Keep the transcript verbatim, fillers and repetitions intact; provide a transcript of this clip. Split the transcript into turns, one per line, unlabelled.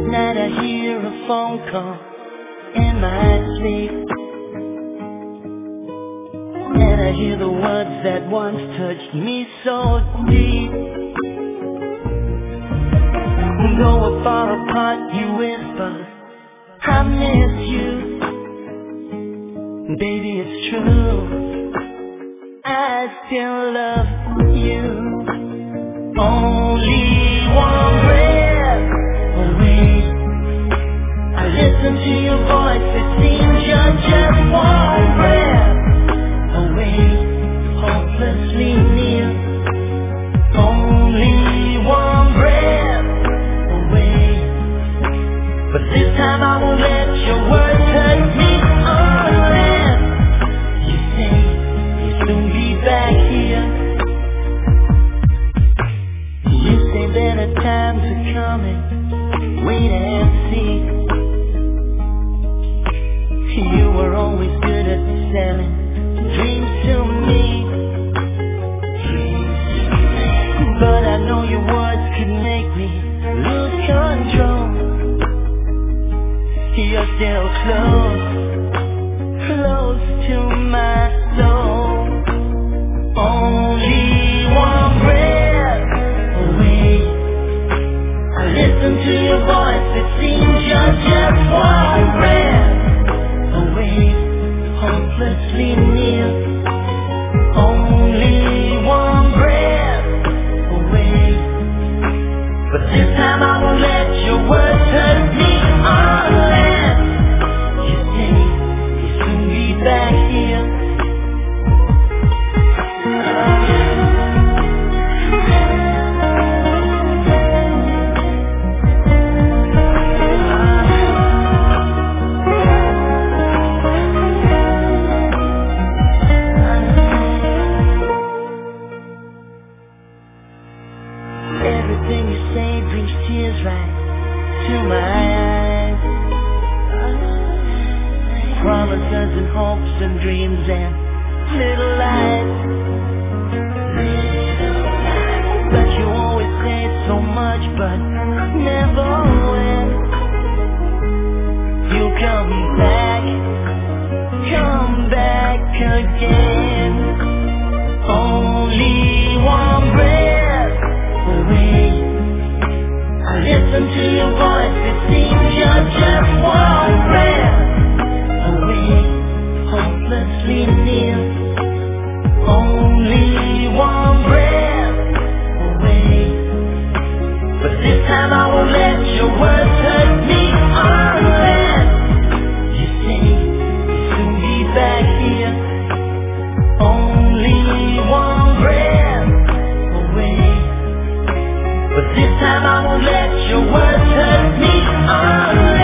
At night I hear a phone call in my sleep, and I hear the words that once touched me so deep. Though far apart you whisper, I miss you. Baby, it's true, I still love you. Only one breath away, I listen to your voice, it seems you're just one breath away, hopelessly near. Only one breath away, but this time I won't let your words hurt me unless you say you'll soon be back here. You say better times are coming, wait and see. You were always good at selling dreams to me, but I know your words could make me lose control. You're still close, close to my soul. Only one breath away, I listen to your voice, it seems you're just one breath away, hopelessly near. Only one breath away, but this time I won't let your words hurt me unless you say you'll soon be back here. Everything you say brings tears right to my eyes. Promises and hopes and dreams and little lies. But you always say so much, but never when. You come back, come back again. Only one breath away, I listen to your voice, it seems you're just one breath away, hopelessly near. Only one breath away, but this time I won't let your words hurt me unless you say you'll soon be back here. Only one breath away, but this time I won't let your words hurt me unless